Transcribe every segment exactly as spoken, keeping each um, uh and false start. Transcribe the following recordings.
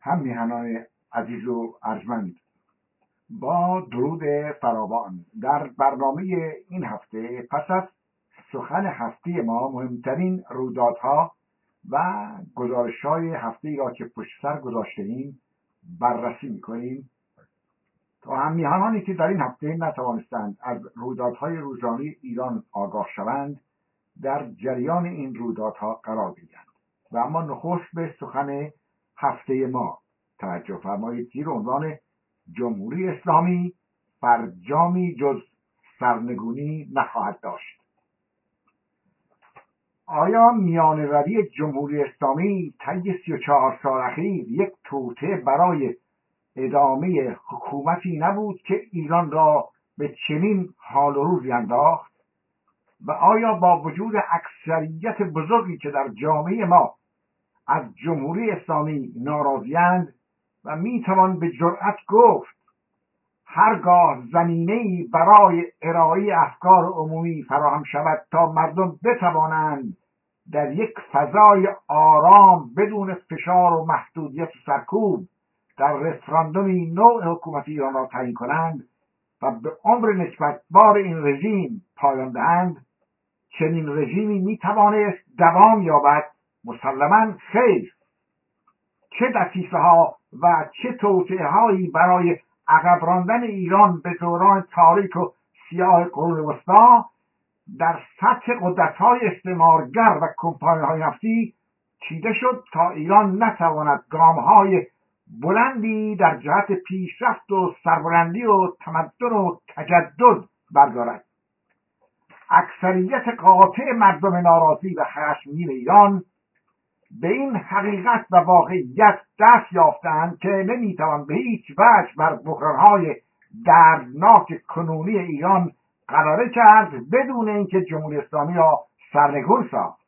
هم میهنان عزیز و ارجمند، با درود فراوان در برنامه این هفته پس از سخن هفته ما مهمترین رویدادها و گزارش‌های هفته‌ای را که پشت سر گذاشته‌ایم بررسی می‌کنیم تا هم میهنانی که در این هفته نتوانستند از رویدادهای روزانه ایران آگاه شوند در جریان این رویدادها قرار بگیرند. و اما نخست به سخن هفته ما توجه فرمایید. زیر عنوان جمهوری اسلامی فرجامی جز سرنگونی نخواهد داشت. آیا میانه‌روی جمهوری اسلامی طی سی و چهار سال اخیر یک توطئه برای ادامه حکومتی نبود که ایران را به چنین حال و روزی انداخت؟ و آیا با وجود اکثریت بزرگی که در جامعه ما از جمهوری اسلامی ناراضی‌اند و میتوان به جرأت گفت هرگاه زمینه‌ای برای ارائه افکار عمومی فراهم شود تا مردم بتوانند در یک فضای آرام بدون فشار و محدودیت و سرکوب در رفراندومی نوع حکومت ایران را تعیین کنند و به عمر نسبتبار این رژیم پایان دهند، چنین رژیمی میتوانست دوام یابد؟ مسلماً خیر. چه دسیسه ها و چه توطئه هایی برای عقب راندن ایران به دوران تاریک و سیاه قرون وسطی در سطح قدرت‌های استعمارگر و کمپانی‌های نفتی چیده شد تا ایران نتواند گام‌های بلندی در جهت پیشرفت و سربلندی و تمدن و تجدد بردارد. اکثریت قاطع مردم ناراضی و خشمگین ایران به این حقیقت و واقعیت دست یافتند که نمیتوان به هیچ وجه بر بحران‌های دردناک کنونی ایران غلبه کرد بدون اینکه جمهوری اسلامی را سرنگون ساخت.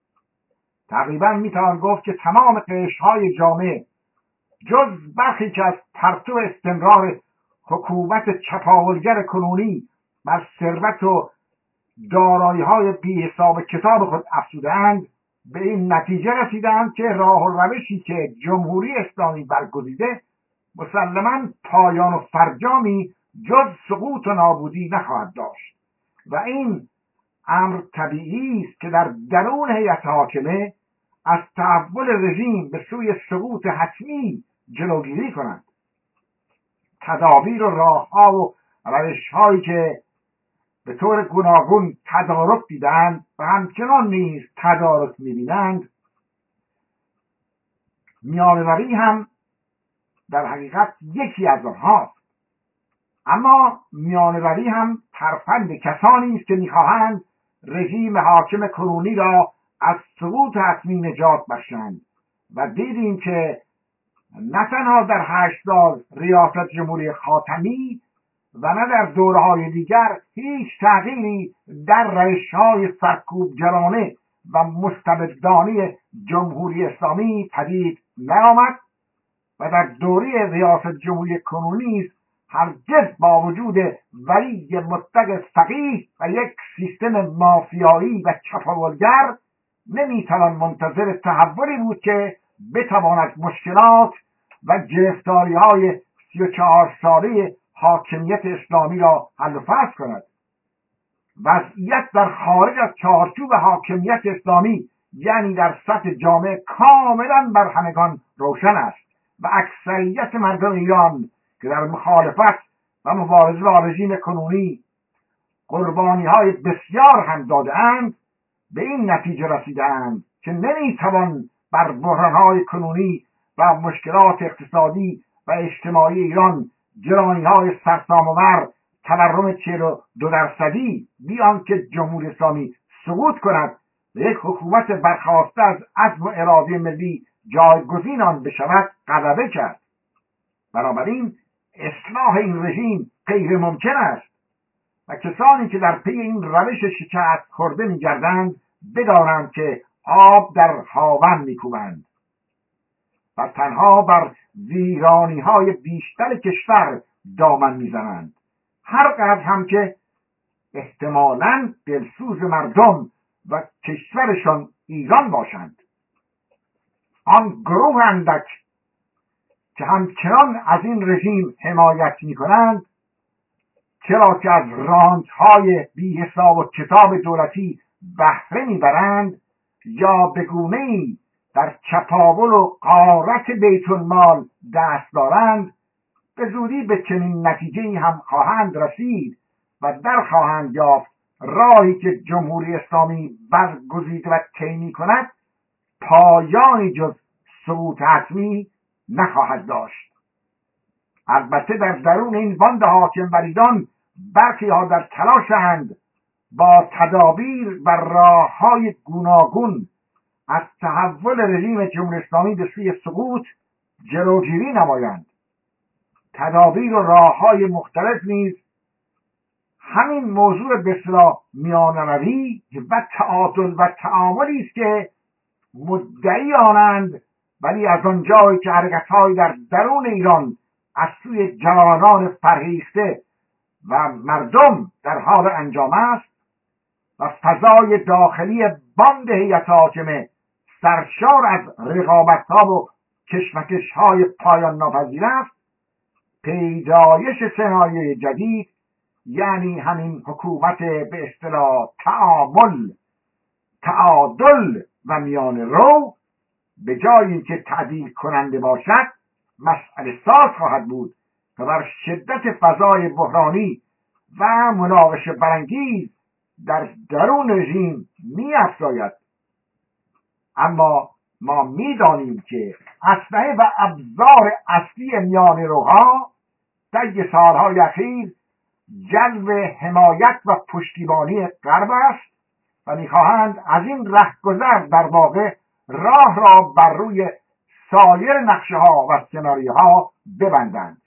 تقریبا میتوان گفت که تمام قشرهای جامعه جز برخی که از پرتو استمرار حکومت چپاولگر کنونی بر ثروت و دارایی‌های بی حساب کتاب خود افزوده‌اند به این نتیجه رسیدند که راه و روشی که جمهوری اسلامی برگزیده مسلماً پایان و فرجامی جز سقوط و نابودی نخواهد داشت و این امر طبیعی است که در درون هیئت حاکمه از تحول رژیم به سوی سقوط حتمی جلوگیری کنند. تدابیر و راه‌ها و روش‌هایی که به طور گوناگون تدارک دیدند و همچنان نیز تدارک می‌بینند، میانه‌روی هم در حقیقت یکی از آنهاست. اما میانه‌روی هم ترفند کسانی است که می‌خواهند رژیم حاکم کنونی را از سقوط حتمی نجات بخشند و دیدیم که نه تنها در هشت سال ریاست جمهوری خاتمی و نه در دوره‌های دیگر هیچ تغییری در روش‌های سرکوبگرانه و مستبدانه جمهوری اسلامی پدید نیامد و در دوره ریاست جمهوری کنونی نیز هرگز با وجود ولی مطلق فقیه و یک سیستم مافیایی و چپاولگر نمیتوان منتظر تحولی بود که بتواند مشکلات و گرفتاری‌های سی و چهار ساله حاکمیت اسلامی را حل و فصل کند. وضعیت در خارج از چارچوب حاکمیت اسلامی یعنی در سطح جامعه کاملا بر همگان روشن است و اکثریت مردم ایران که در مخالفت و مبارزه با رژیم کنونی قربانی‌های بسیار هم داده‌اند به این نتیجه رسیده‌اند که نمی‌توان بر بحران‌های کنونی و مشکلات اقتصادی و اجتماعی ایران گرانی‌های سرسام‌آور تورم چهل و دو درصدی بیان که جمهوری اسلامی سقوط کند و یک حکومت برخاسته از عزم و اراده ملی جایگزین آن بشود غلبه کرد. بنابراین اصلاح این رژیم غیر ممکن است و کسانی که در پی این روش شکست خورده می‌گردند بدانند که آب در هاون می‌کوبند و تنها بر ویرانی‌های بیشتر کشور دامن می‌زنند، هر قدر هم که احتمالاً دلسوز مردم و کشورشان ایران باشند. آن گروه اندک که همچنان از این رژیم حمایت میکنند، چرا که از رانت‌های بی حساب و کتاب دولتی بهره میبرند یا به گونه‌ای در چپاول و غارت بیت المال دست دارند، به زودی به چنین نتیجه‌ای هم خواهند رسید و در خواهند یافت راهی که جمهوری اسلامی برگزیده و طی می‌کند پایانی جز سقوط حتمی نخواهد داشت. البته در درون این باند حاکم بر ایران برخی ها در تلاشند با تدابیر و راه‌های گوناگون از تحول رژیم جمهوری اسلامی به سوی سقوط جلوگیری نمایند. تدابیر و راه‌های مختلف نیز همین موضوع به اصطلاح میانه‌روی و تعادل و تعاملی است که مدعی آنند، ولی از آنجایی که حرکت‌های در درون ایران از سوی جوانان فرهیخته و مردم در حال انجام است و فضای داخلی باند هیئت حاکمه سرشار از رقابت‌ها و کشمکش‌های پایان ناپذیر است، پیدایش سناریوی جدید، یعنی همین حکومت به اصطلاح تعامل، تعادل و میانه رو، به جایی که تعدیل کننده باشد مسئله ساز خواهد بود و بر شدت فضای بحرانی و مناقشه برانگیز در درون رژیم می افزاید. اما ما می دانیم که اسلحه و ابزار اصلی میانه روها در سالهای اخیر جلب حمایت و پشتیبانی غرب است و میخواهند از این رهگذر در واقع راه را بر روی سایر نقشه ها و سناریوها ببندند.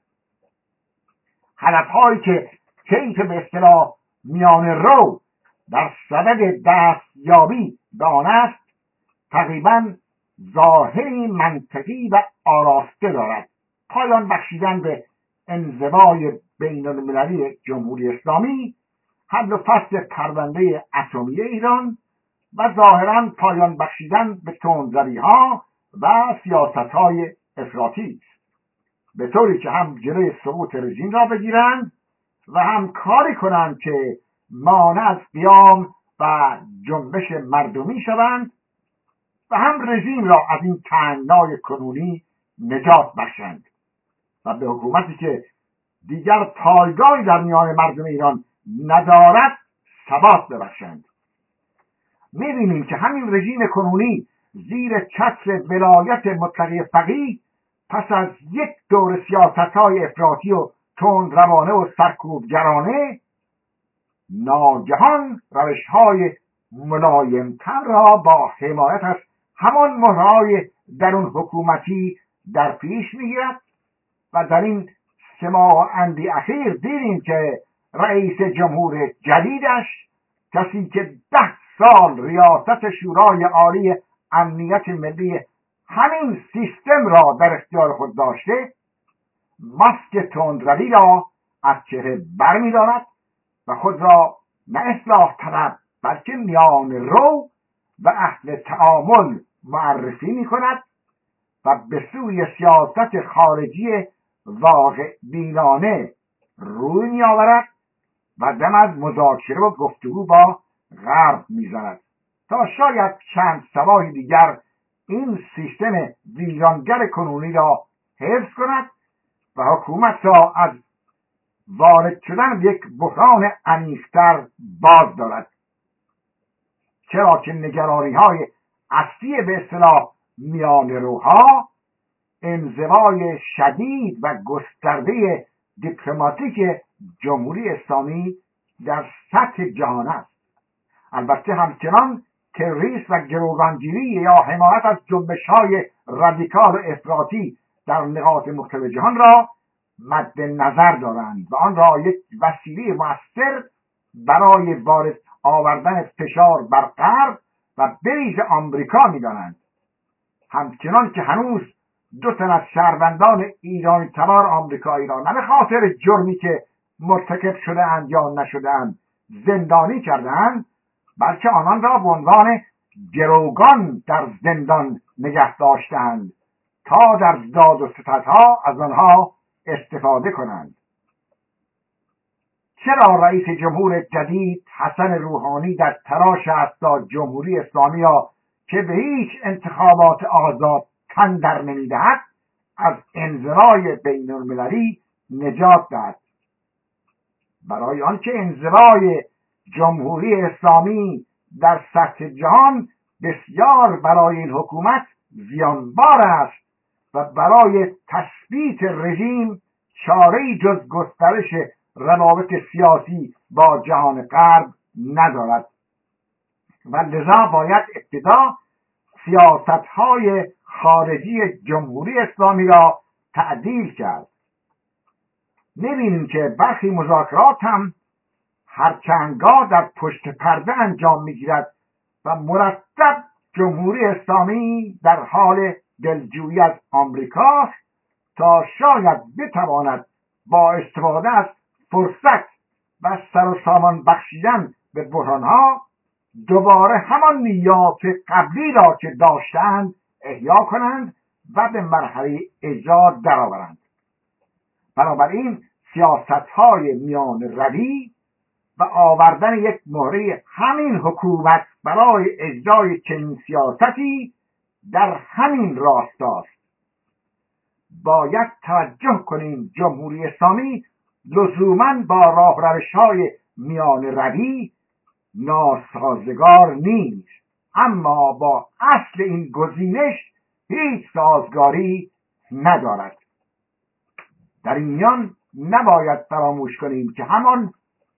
هدفهایی که کیف به اصطلاح میانه رو در صدد دستیابی به آن است تقریبا ظاهری منطقی و آراسته دارد: پایان بخشیدن به انزوای بین المللی جمهوری اسلامی، حل و فصل پرونده اتمی ایران و ظاهرا پایان بخشیدن به تندروی‌ها و سیاست‌های افراطی است، به طوری که هم جلوی سقوط رژیم را بگیرند و هم کاری کنند که مانع از قیام و جنبش مردمی شوند و هم رژیم را از این تنگنای کنونی نجات بخشند و به حکومتی که دیگر پایگاهی در میان مردم ایران ندارد ثبات ببخشند. می‌بینیم که همین رژیم کنونی زیر چتر ولایت مطلقه فقیه پس از یک دور سیاست‌های افراطی و تندروانه و سرکوبگرانه ناگهان روش‌های ملایم‌تر را با حمایت از همان مهرهای درون حکومتی در پیش می‌گیرد و در این سه ماه اندی اخیر دیدیم که رئیس جمهور جدیدش، کسی که ده سال ریاست شورای عالی امنیت ملی همین سیستم را در اختیار خود داشته، ماسک تندروی را از چهره برمی‌دارد و خود را نه اصلاح طلب بلکه میانه رو و اهل تعامل معرفی می‌کند و به سوی سیاست خارجی واقع بینانه روی می‌آورد و دم از مذاکره و گفتگو با غرب می‌زند تا شاید چند سباهی دیگر این سیستم ویرانگر کنونی را حفظ کند و حکومت را از وارد شدن یک بحران عمیق‌تر باز دارد. چرا که نگرانی‌های اصلی به اصطلاح میانه روها انزوای شدید و گسترده دیپلماتیک جمهوری اسلامی در سطح جهان است. البته همچنان تروریسم و گروگانگیری یا حمایت از جنبش‌های رادیکال و افراطی در نقاط مختلف جهان را مد نظر دارند و آن را یک وسیله مؤثر برای وارد آوردن فشار بر غرب و به ویژه آمریکا می‌دانند. همچنان که هنوز دو تن از شهروندان ایرانی تبار آمریکایی را نه به خاطر جرمی که مرتکب شده‌اند یا نشده‌اند زندانی کرده‌اند، بلکه آنان را به عنوان گروگان در زندان نگه داشتند تا در داد و ستدها از آنها استفاده کنند. چرا رئیس جمهور جدید حسن روحانی در تلاش است تا جمهوری اسلامی را که به هیچ انتخابات آزاد تن در نمی‌دهد از انزوای بین المللی نجات دهد؟ برای آنکه انزوای جمهوری اسلامی در سطح جهان بسیار برای این حکومت زیانبار است و برای تثبیت رژیم چاره‌ای جز گسترش روابط سیاسی با جهان غرب ندارد و لذا باید ابتدا سیاست‌های خارجی جمهوری اسلامی را تعدیل کرد. می‌بینیم که برخی مذاکرات هم هرچندگاه در پشت پرده انجام می‌گیرد و مرتب جمهوری اسلامی در حال دلجویی از آمریکا تا شاید بتواند با استفاده از فرصت و سر و سامان بخشیدن به بحرانها دوباره همان نیات قبلی را که داشتند احیا کنند و به مرحله اجرا درآورند. بنابراین سیاست‌های میان روی و آوردن یک مهره همین حکومت برای اجرای چنین سیاستی در همین راستاست. باید توجه کنیم جمهوری اسلامی لزوماً با راهروش‌های میان روی ناسازگار نیست، اما با اصل این گزینش هیچ سازگاری ندارد. در این میان نباید فراموش کنیم که همان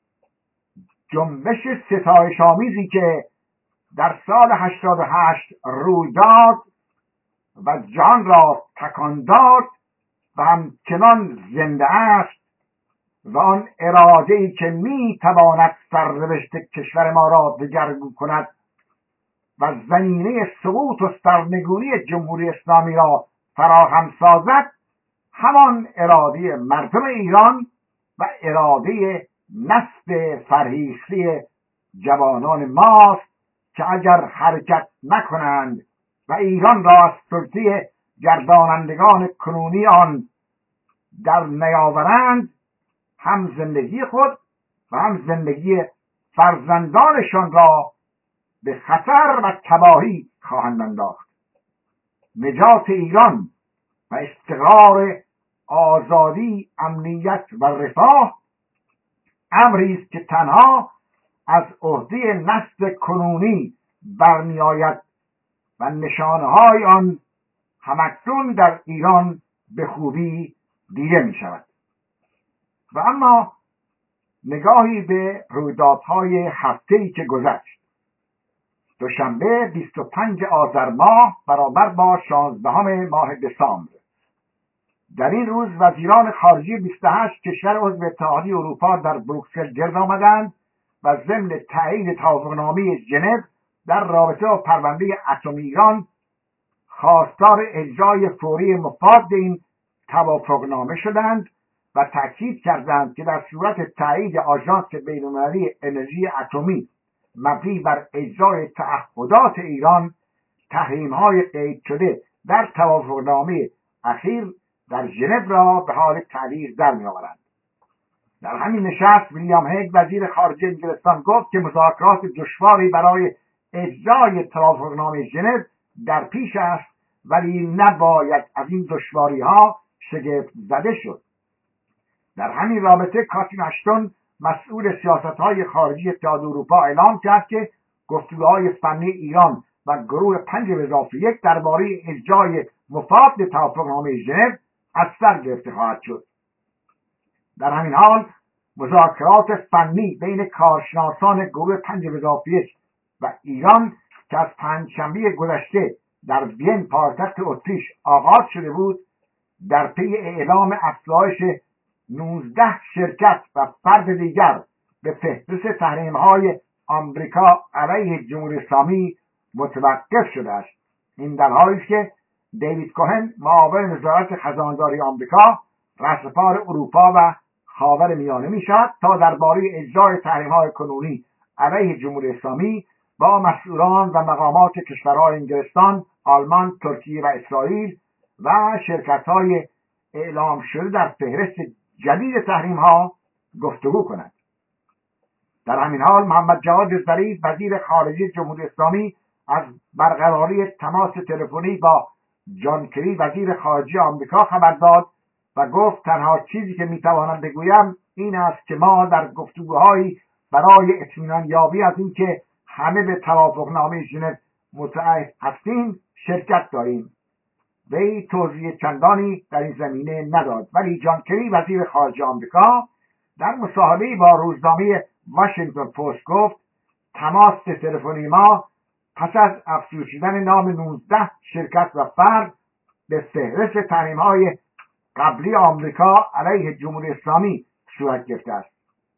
جنبش ستایش‌آمیزی که در سال هشتاد و هشت روی داد و جهان را تکان داد و همچنان زنده است و آن اراده‌ای که می‌تواند سرنوشت کشور ما را دگرگون کند و زمینه سقوط و سرنگونی جمهوری اسلامی را فراهم سازد، همان اراده مردم ایران و اراده نسل فرهیخته جوانان ماست که اگر حرکت نکنند و ایران را از سلطه گردانندگان کنونی آن در نیاورند، هم زندگی خود و هم زندگی فرزندانشان را به خطر و تباهی خواهند انداخت. نجات ایران و استقرار آزادی، امنیت و رفاه امری است که تنها از عهده نسل کنونی برمی آید و نشانه‌های آن همکنون در ایران به خوبی دیده می شود. و اما نگاهی به رویدادهای هفته‌ای که گذشت. دوشنبه بیست و پنج آذر ماه برابر با شانزدهم ماه دسامبر، در این روز وزیران خارجه بیست و هشت کشور عضو اتحادیه اروپا در بروکسل گرد آمدند و ضمن تایید توافقنامه ژنو در رابطه با پرونده اتمی ایران خواستار اجرای فوری مفاد این توافقنامه شدند و تاکید کردند که در صورت تایید آژانس بین‌المللی انرژی اتمی مبنی بر اجرای تعهدات ایران، تحریم‌های قید شده در توافقنامه اخیر در ژنو را به حال تعلیق در می‌آورند. در همین نشست ویلیام هیگ وزیر خارجه انگلستان گفت که مذاکرات دشواری برای اجرای توافقنامه ژنو در پیش است، ولی نباید از این دشواری‌ها شگفت زده شد. در همین رابطه کاترین اشتون مسئول سیاست‌های خارجی اتحادیه اروپا اعلام کرد که گفتگوهای فنی ایران و گروه پنج به اضافه یک درباره اجرای مفاد توافقنامه ژنو از سر گرفته خواهد شد. در همین حال مذاکرات فنی بین کارشناسان گروه پنج به اضافه یک و ایران که از پنجشنبه گذشته در وین پایتخت اتریش آغاز شده بود، در پی اعلام افزایش نوزده شرکت و فرد دیگر به فهرست تحریم‌های آمریکا علیه جمهوری اسلامی متوقف شده است. این در حالی است که دیوید کوهن معاون وزارت خزانه‌داری آمریکا رهسپار اروپا و خاور میانه می‌شود تا درباره اجرای تحریم‌های کنونی علیه جمهوری اسلامی با مسئولان و مقامات کشورهای انگلستان، آلمان، ترکیه و اسرائیل و شرکت‌های اعلام شده در فهرست جدید تحریم‌ها گفتگو کنند. در همین حال محمد جواد ظریف وزیر خارجه جمهوری اسلامی از برقراری تماس تلفنی با جان کری وزیر خارجه آمریکا خبر داد و گفت تنها چیزی که میتوانم بگویم این است که ما در گفتگوهایی برای اطمینان یابی از اینکه همه به توافقنامه ژنو متعهد هستیم شرکت داریم. وی توضیح چندانی در این زمینه نداد، ولی جان کری وزیر خارجه آمریکا در مصاحبه‌ای با روزنامه واشنگتن پست گفت تماس تلفنی ما پس از افزود شدن نام نوزده شرکت و فرد به فهرست تحریم‌های قبلی آمریکا علیه جمهوری اسلامی صورت گرفته است.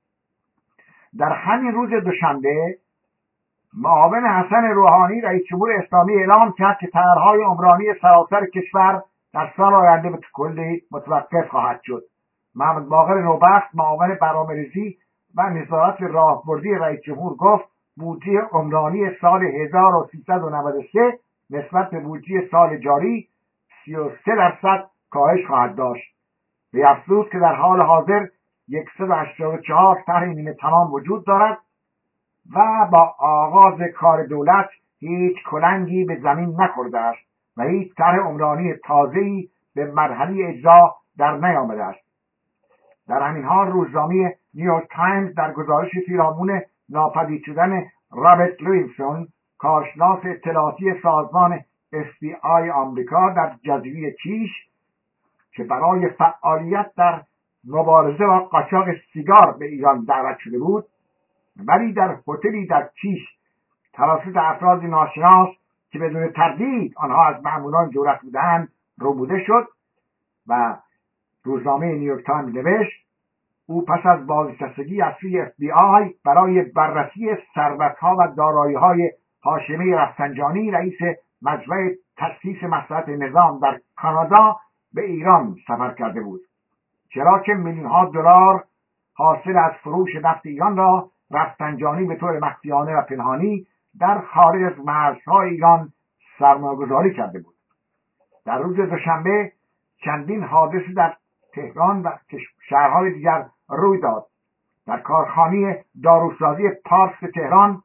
در همین روز دوشنبه معاون حسن روحانی رئیس جمهور اسلامی اعلام کرد که طرح‌های عمرانی سراسر کشور در سال آینده به کلی متوقف خواهد شد. محمد باقر نوبخت معاون برنامه‌ریزی و نظارت راهبردی رئیس جمهور گفت بودجه عمرانی سال هزار و سیصد و نود و سه نسبت به بودجه سال جاری سی و سه درصد کاهش خواهد داشت. به افزود که در حال حاضر صد و هشتاد و چهار طرح نیمه تمام وجود دارد و با آغاز کار دولت هیچ کلنگی به زمین نخورده است و هیچ طرح عمرانی تازه‌ای به مرحله اجرا در نیامده است. در همین حال روزنامه نیویورک تایمز در گزارش پیرامون ناپدید شدن رابرت لوینسون کارشناس اطلاعاتی سازمان اف بی آی آمریکا در جزیره کیش که برای فعالیت در مبارزه با قاچاق سیگار به ایران دعوت شده بود، ولی در هتلی در کیش توسط افراد ناشناس که بدون تردید آنها از مأموران دولت بودند ربوده شد و روزنامه نیویورک تایمز نوشت او پس از بازنشستگی از سوی اف بی آی برای بررسی ثروت‌ها و دارایی‌های هاشمی رفسنجانی رئیس مجمع تأسیس مصلحت نظام در کانادا به ایران سفر کرده بود، چرا که میلیون‌ها دلار حاصل از فروش نفت ایران را رفسنجانی به طور مخفیانه و پنهانی در خارج از مرزهای ایران سرمایه‌گذاری کرده بود. در روز دوشنبه چندین حادثه در تهران و شهرهای دیگر روی داد. در کارخانه داروسازی پارس تهران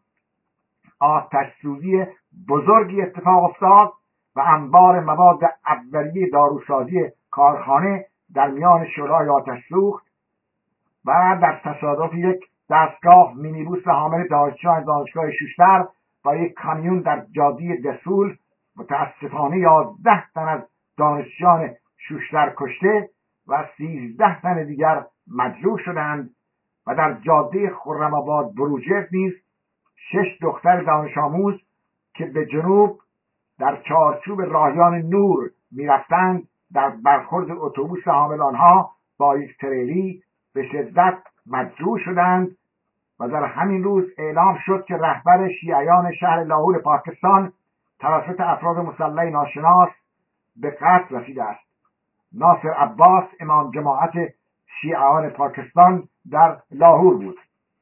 آتش‌سوزی بزرگی اتفاق افتاد و انبار مواد اولیه داروسازی کارخانه در میان شعله‌های آتش سوخت و در تصادف یک دستگاه مینیبوس حامل دانشجویان دانشگاه شوشتر با یک کامیون در جاده دسول متاسفانه یازده تن از دانشجویان شوشتر کشته و سیزده تن دیگر مجروح شدند و در جاده خرم‌آباد بروجرد نیز شش دختر دانش آموز که به جنوب در چارچوب راهیان نور میرفتند در برخورد اتوبوس حامل آنها با یک تریلی به شدت مجروح شدند و در همین روز اعلام شد که رهبر شیعیان شهر لاهور پاکستان توسط افراد مسلح ناشناس به قتل رسیده است. ناصر عباس امام جماعت شیعیان پاکستان در لاهور بود.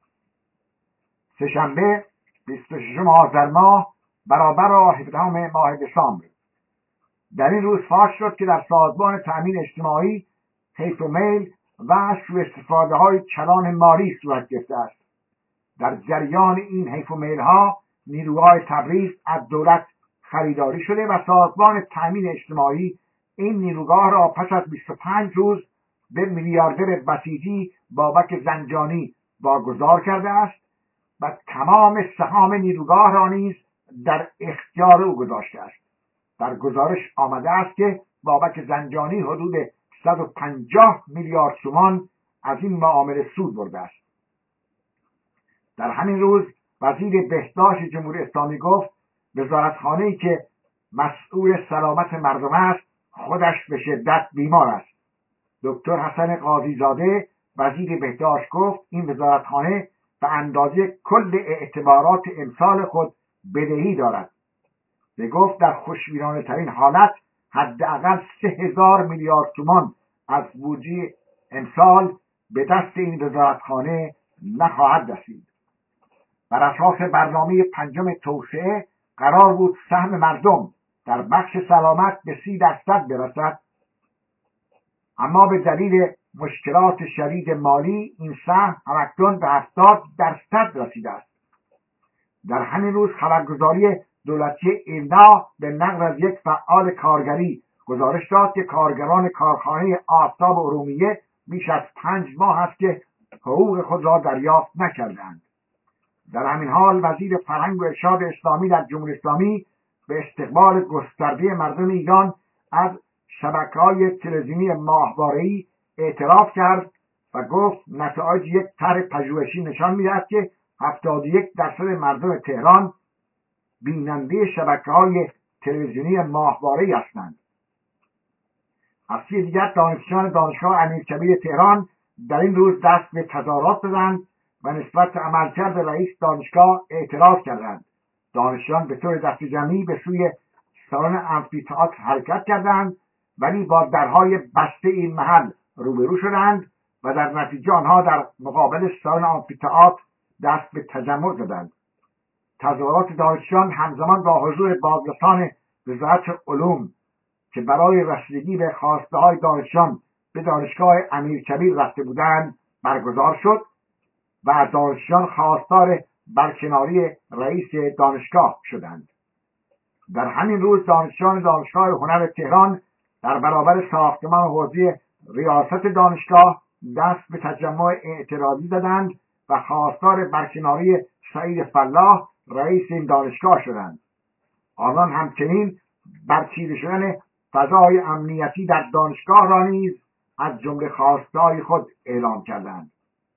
سه‌شنبه بیست و ششم آذر ماه برابر با هفدهم ماه دسامبر در این روز فاش شد که در سازمان تأمین اجتماعی حیف و میل و سوء استفاده های کلان مالی صورت گرفته است. در جریان این حیف و میل ها نیروهای تبریز از دولت خریداری شده و سازمان تأمین اجتماعی این نیروگاه را پس از بیست و پنج روز به میلیاردر بسیجی بابک زنجانی واگذار کرده است و تمام سهام نیروگاه را نیز در اختیار او گذاشته است. در گزارش آمده است که بابک زنجانی حدود صد و پنجاه میلیارد تومان از این معامله سود برده است. در همین روز وزیر بهداشت جمهوری اسلامی گفت وزارتخانه‌ای که مسئول سلامت مردم است خودش به شدت بیمار است. دکتر حسن قاضی‌زاده وزیر بهداشت گفت این وزارتخانه به اندازه کل اعتبارات امسال خود بدهی دارد. به گفت در خوشبینانه ترین حالت حداقل سه هزار میلیارد تومان از بودجه امسال به دست این وزارتخانه نخواهد رسید. بر اساس برنامه پنجم توسعه قرار بود سهم مردم در بخش سلامت به سی درصد برسد، اما به دلیل مشکلات شدید مالی این سهم همکنون به هفتاد درصد رسیده است. در همین روز خبرگزاری دولتی ایلنا به نقل از یک فعال کارگری گزارش داد که کارگران کارخانه آفتاب ارومیه بیش از پنج ماه است که حقوق خود را دریافت نکردند. در همین حال وزیر فرهنگ و ارشاد اسلامی در جمهوری اسلامی به استقبال گسترده مردم ایران از شبکه‌های تلویزیونی ماهواره‌ای اعتراف کرد و گفت نتایج یک طرح پژوهشی نشان می‌دهد که هفتاد و یک درصد مردم تهران بیننده شبکه‌های تلویزیونی ماهواره‌ای هستند. از سوی دیگر دانشجویان دانشگاه امیرکبیر تهران در این روز دست به تظاهرات زدند و نسبت به عملکرد رئیس دانشگاه اعتراض کردند. دانشجویان به طور دست جمعی به سوی سالن آمفی‌تئاتر حرکت کردند، ولی با درهای بسته این محل روبرو شدند و در نتیجه آنها در مقابل سالن آمفی‌تئاتر دست به تجمع زدند. تظاهرات دانشجویان همزمان با حضور بازرسان وزارت علوم که برای رسیدگی به خواسته های دانشجویان به دانشگاه امیرکبیر رفته بودند برگزار شد و دانشجویان خواستار برکناری رئیس دانشگاه شدند. در همین روز دانشجویان دانشگاه هنر تهران در برابر ساختمان حوزه ریاست دانشگاه دست به تجمع اعتراضی زدند و خواستار برکناری سعید فلاح رئیس این دانشگاه شدند. آنان همچنین برچیده شدن فضای امنیتی در دانشگاه را نیز از جمله خواسته‌های خود اعلام کردند.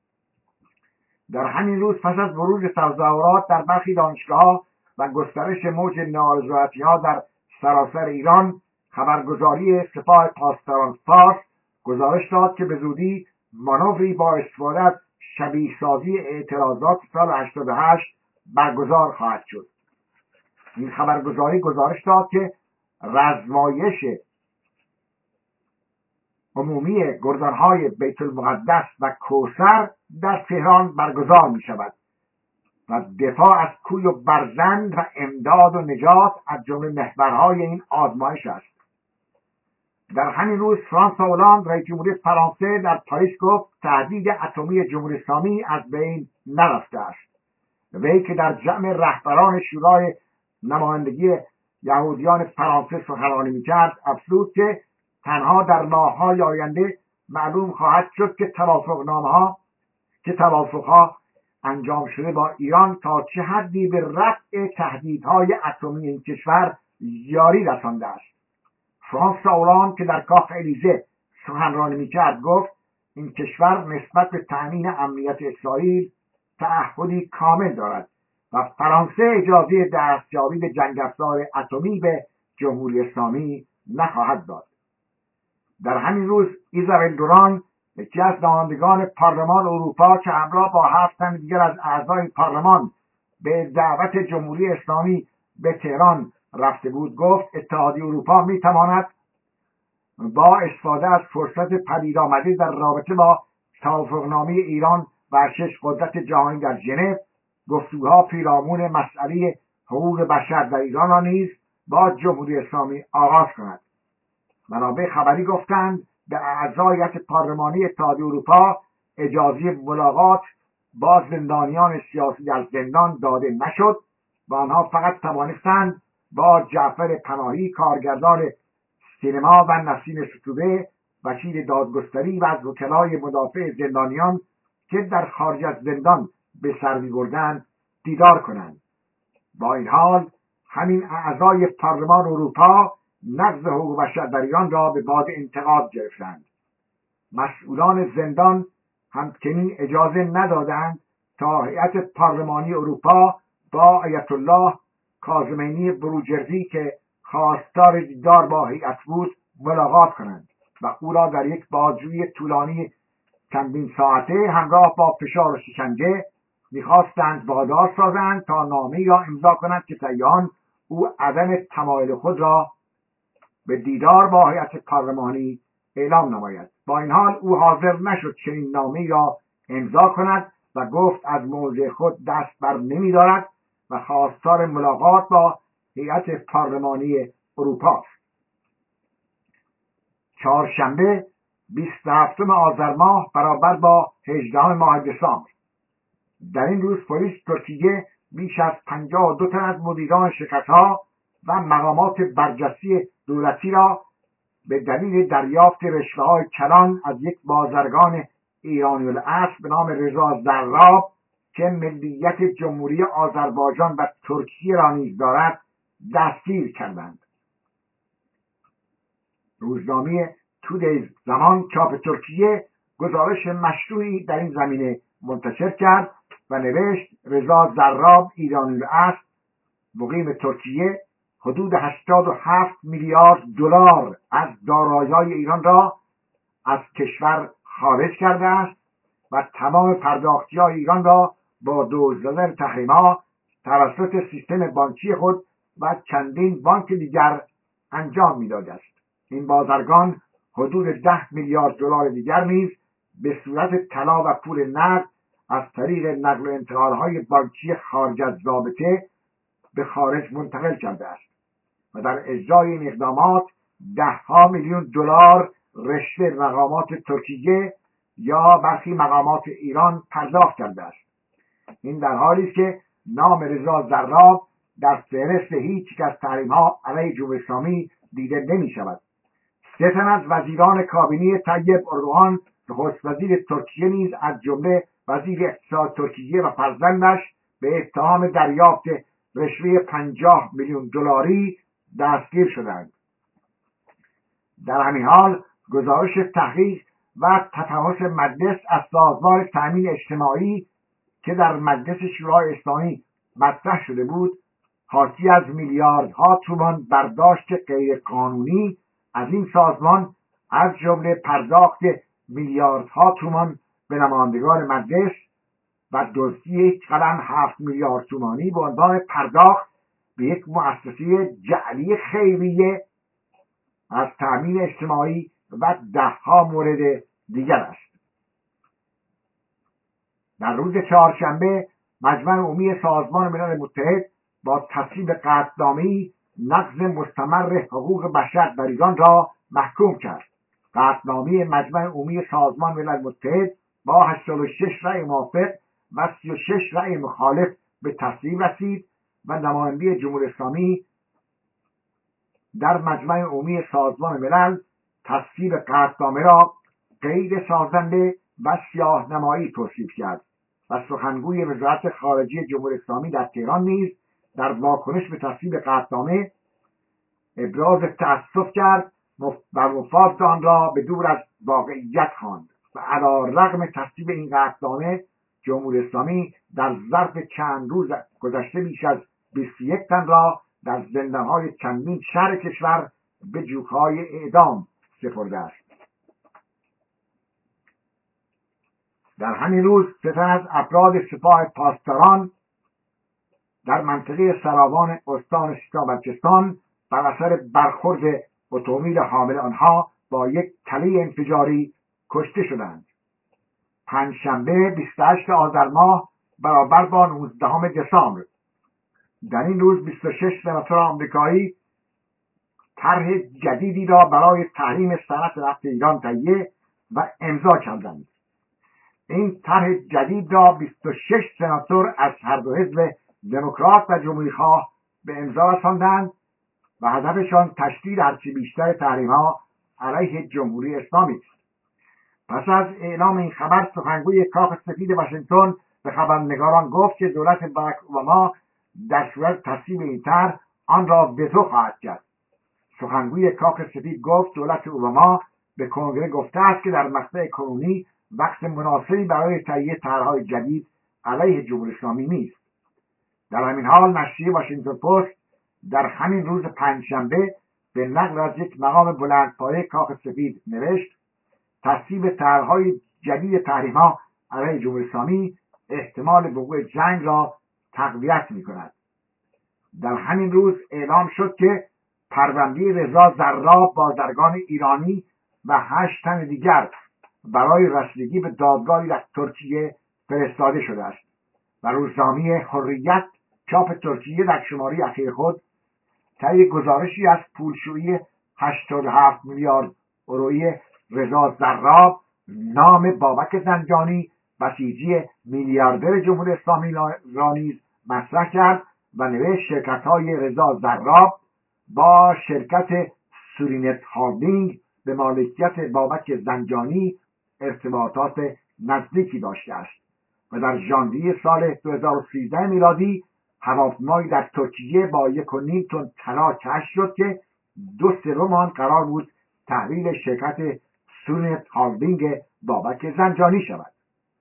در همین روز پس از بروز تظاهرات در برخی دانشگاه‌ها و گسترش موج نارضایتی‌ها در سراسر ایران، خبرگزاری سپاه پاسداران فارس گزارش داد که به زودی مانوری با استفاده از شبیه سازی اعتراضات سال هشتاد و هشت برگزار خواهد شد. این خبرگزاری گزارش داد که رزمایش عمومی گردانهای بیت المقدس و کوثر در تهران برگزار می شود و دفاع از کوی و برزند و امداد و نجات از جمله محورهای این آزمایش است. در همین روز فرانسوا هولند رئیس جمهوری فرانسه در پاریس گفت تهدید اتمی جمهوری اسلامی از بین نرفته است. وی که در جمع رهبران شورای نمایندگی یهودیان فرانسه سخنرانی می‌کرد افزود که تنها در ماه‌های آینده معلوم خواهد شد که توافقنامه‌ها که توافق‌ها انجام شده با ایران تا چه حدی به رفع تهدیدهای اتمی این کشور یاری رسانده است. فرانسوا هولند که در کاخ الیزه سخنرانی می‌کرد گفت این کشور نسبت به تأمین امنیت اسرائیل تعهدی کامل دارد و فرانسه اجازه دستیابی به جنگ افزار اتمی به جمهوری اسلامی نخواهد داد. در همین روز ایزابل دوران یکی از نمایندگان پارلمان اروپا که همراه با هفت تن دیگر از اعضای پارلمان به دعوت جمهوری اسلامی به تهران رفته بود گفت اتحادیه اروپا میتواند با استفاده از فرصت پدید آمده در رابطه با توافقنامه ایران و شش قدرت جهانی در ژنو گفتگوها پیرامون مسئله حقوق بشر در ایران را نیز با جمهوری اسلامی آغاز کند. منابع خبری گفتند به اعضای هیئت پارلمانی اتحادیه اروپا اجازه ملاقات با زندانیان سیاسی در زندان داده نشد و آنها فقط توانستند با جعفر پناهی کارگردان سینما و نسیم ستوده وکیل دادگستری و از وکلای مدافع زندانیان که در خارج از زندان به سر می‌بردند دیدار کنند. با این حال همین اعضای پارلمان اروپا نقض حقوق بشر در ایران را به باد انتقاد گرفتند. مسئولان زندان همچنین اجازه ندادند تا هیئت پارلمانی اروپا با آیت الله کاظمینی بروجردی که خواستار دیدار با هیئت بود ملاقات کنند و او را در یک بازجویی طولانی چندین ساعته همراه با فشار و شکنجه می‌خواستند وادار سازند تا نامه‌ای را امضا کند که سیان او عدم تمایل خود را به دیدار با هیئت پارلمانی اعلام نماید. با این حال او حاضر نشد چنین نامه‌ای را امضا کند و گفت از موضع خود دست بر نمی‌دارد و خواستار ملاقات با هیئت پارلمانی اروپا. چهارشنبه بیست و هفتم آذر ماه برابر با هجدهم ماه دسامبر. در این روز پلیس ترکیه بیش از پنجاه و دو تن از مدیران شرکت‌ها و مقامات برجسته دولتی را به دلیل دریافت رشوه‌های کلان از یک بازرگان ایرانی الاصل به نام رضا زراب که ملیت جمهوری آذربایجان و ترکیه را نیز دارد دستگیر کردند. روزنامه تودیز زمان چاپ ترکیه گزارش مشروعی در این زمینه منتشر کرد و نوشت رضا زراب ایرانی الاصل مقیم ترکیه حدود هشتاد و هفت میلیارد دلار از دارایی‌های ایران را از کشور خارج کرده است و تمام پرداختی‌های ایران را با دزدیدن تحریم‌ها توسط سیستم بانکی خود و چندین بانک دیگر انجام می‌داده است. این بازرگان حدود ده میلیارد دلار دیگر نیز به صورت طلا و پول نقد از طریق نقل و انتقال‌های بانکی خارج از رابطه به خارج منتقل کرده است و در اجرای این اقدامات ده‌ها میلیون دلار رشوه مقامات ترکیه یا برخی مقامات ایران پرداخت کرده است. این در حالی است که نام رضا زراب در فهرست هیچ یک از تحریم‌ها علیه جمهوری اسلامی دیده نمی‌شود. سه تن از وزیران کابینه طیب اردوغان نخست وزیر ترکیه نیز از جمله وزیر اقتصاد ترکیه و فرزندش به اتهام دریافت رشوه پنجاه میلیون دلاری دستگیر شدند. در همین حال گزارش تحقیق و تفحص مجلس از سازمان تأمین اجتماعی که در مجلس شورای اسلامی مطرح شده بود حاکی از میلیاردها تومان برداشت غیرقانونی از این سازمان از جمله پرداخت میلیاردها تومان به نمایندگان مجلس و دزدی یک قلم هفت میلیارد تومانی به عنوان پرداخت به یک مؤسسه جعلی خیریه از تأمین اجتماعی و ده‌ها مورد دیگر است. در روز چهارشنبه مجمع عمومی سازمان ملل متحد با تصویب قطعنامه‌ای نقض مستمر حقوق بشر در ایران را محکوم کرد. قطعنامه مجمع عمومی سازمان ملل متحد با هشتاد و شش رأی موافق و سی و شش رأی مخالف به تصویب رسید و نماینده جمهوری اسلامی در مجمع عمومی سازمان ملل تصویب قطعنامه را غیر سازنده و سیاه‌نمایی توصیف کرد و سخنگوی وزارت خارجه جمهوری اسلامی در تهران نیز در واکنش به تصویب قطعنامه ابراز تأسف کرد و مفاد آن را به دور از واقعیت خواند و علی رغم تصویب این قطعنامه جمهوری اسلامی در ظرف چند روز گذشته بیش از بیست و یک تن را در زندان‌های چندین شهر کشور به جوکهای اعدام سپرده است. در همین روز سه تن از افراد سپاه پاسداران در منطقه سراوان استان سیستان و بلوچستان بر اثر برخورد اتومبیل حامل آنها با یک تله انفجاری کشته شدند. پنجشنبه بیست و هشتم آذر ماه برابر با نوزدهم دسامبر در این روز بیست و شش سناتور آمریکایی طرح جدیدی را برای تحریم صنعت نفت ایران تهیه و امضا کردند. این طرح جدید را بیست و شش سناتور از هر دو حزب دموکرات و جمهوری‌خواه به امضا رساندند و هدفشان تشدید هرچه بیشتر تحریم‌ها علیه جمهوری اسلامی است. پس از اعلام این خبر سخنگوی کاخ سفید واشنگتن به خبرنگاران گفت که دولت باراک اوباما در صورت تصویب این طرح آن را وتو خواهد کرد. سخنگوی کاخ سفید گفت دولت اوباما به کنگره گفته است که در مقطع کنونی وقت مناسبی برای تهیه طرح‌های جدید علیه جمهوری اسلامی نیست. در همین حال نشریه واشنگتن پست در همین روز پنجشنبه به نقل از یک مقام بلندپایه کاخ سفید نوشت تصویب طرح‌های جدید تحریم‌ها علیه جمهوری اسلامی احتمال وقوع جنگ را تقویت می‌کند. در همین روز اعلام شد که پرونده رضا زراب بازرگان ایرانی و هشت تن دیگر برای رسیدگی به دادگاهی در ترکیه فرستاده شده است و روزنامه حریت چاپ ترکیه در شماره اخیر خود طی گزارشی از پولشویی هشتاد و هفت میلیارد یورویی رضا زراب، نام بابک زنجانی بسیجی میلیاردر جمهوری اسلامی را نیز مطرح کرد و نوشت شرکت‌های رضا زراب با شرکت سورینت هالدینگ به مالکیت بابک زنجانی ارتباطات نزدیکی داشته است و در ژانویه سال دو هزار و سیزده میلادی هواپیمایی در ترکیه با یک و نیم تن طلا کشف شد که دو سوم آن قرار بود تحویل شرکت سورینت هالدینگ بابک زنجانی شود.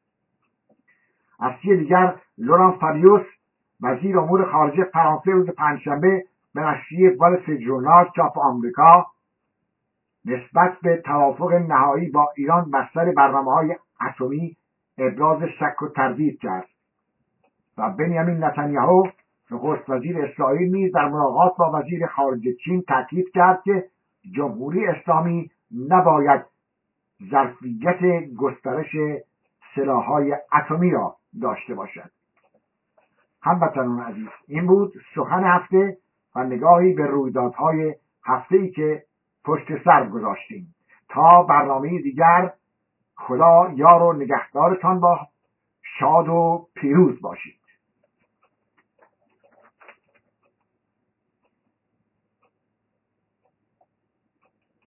از سوی دیگر لوران فابیوس وزیر امور خارجه فرانسه روز پنجشنبه به نشریه وال استریت ژورنال چاپ آمریکا نسبت به توافق نهایی با ایران بر سر برنامه‌های اتمی ابراز شک و تردید کرد و بنیامین نتانیاهو نخست وزیر اسرائیل نیز در ملاقات با وزیر خارجه چین تاکید کرد که جمهوری اسلامی نباید ظرفیت گسترش سلاح‌های اتمی را داشته باشد. هموطنان عزیز، این بود سخن هفته و نگاهی به رویدادهای هفته‌ای که پشت سر گذاشتیم. تا برنامه دیگر، خدا یار و نگهدارتان با شاد و پیروز باشید.